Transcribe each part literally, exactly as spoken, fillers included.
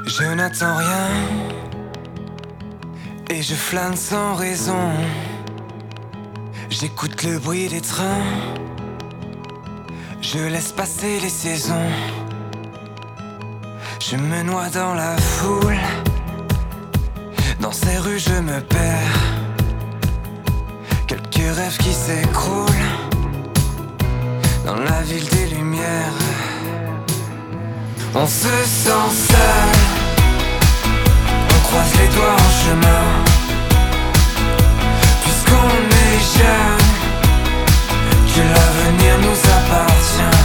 Je n'attends rien et je flâne sans raison. J'écoute le bruit des trains, je laisse passer les saisons. Je me noie dans la foule, dans ces rues je me perds. Quelques rêves qui s'écroulent dans la ville des lumières. On se sent seul, on croise les doigts en chemin. Puisqu'on est jeune, que l'avenir nous appartient.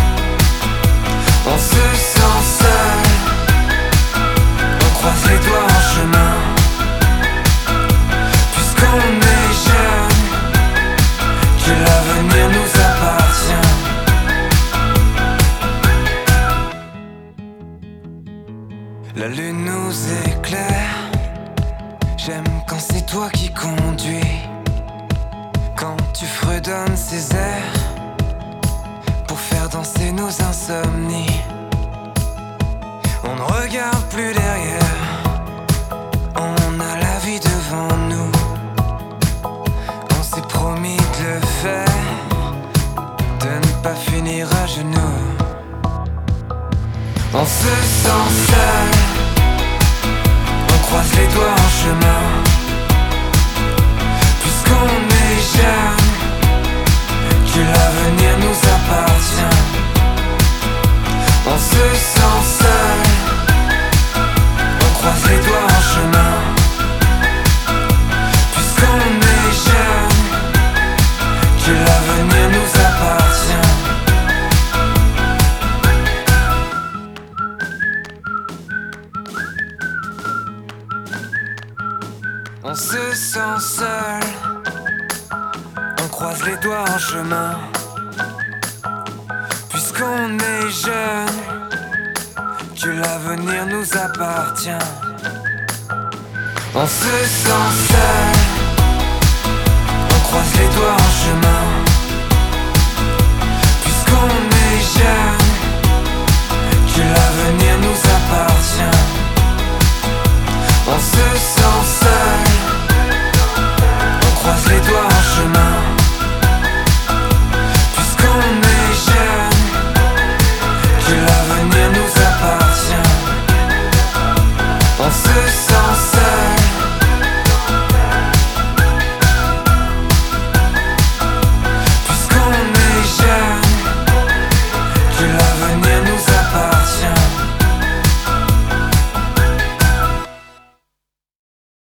On se sent seul, on croise les doigts en chemin. Puisqu'on est jeune, que l'avenir nous appartient. La lune nous éclaire, j'aime quand c'est toi qui conduis. Quand tu fredonnes ces airs pour faire danser nos insomnies. On ne regarde plus derrière, on a la vie devant nous. On s'est promis de le faire, de ne pas finir à genoux. On se sent seul, on croise les doigts en chemin. Puisqu'on est jeune, que l'avenir nous appartient. On se sent seul, on croise les doigts en chemin. Puisqu'on est jeune, que l'avenir nous appartient. On se sent seul, on croise les doigts en chemin. Puisqu'on est jeune, que l'avenir nous appartient. On se sent seul, on croise les doigts en chemin.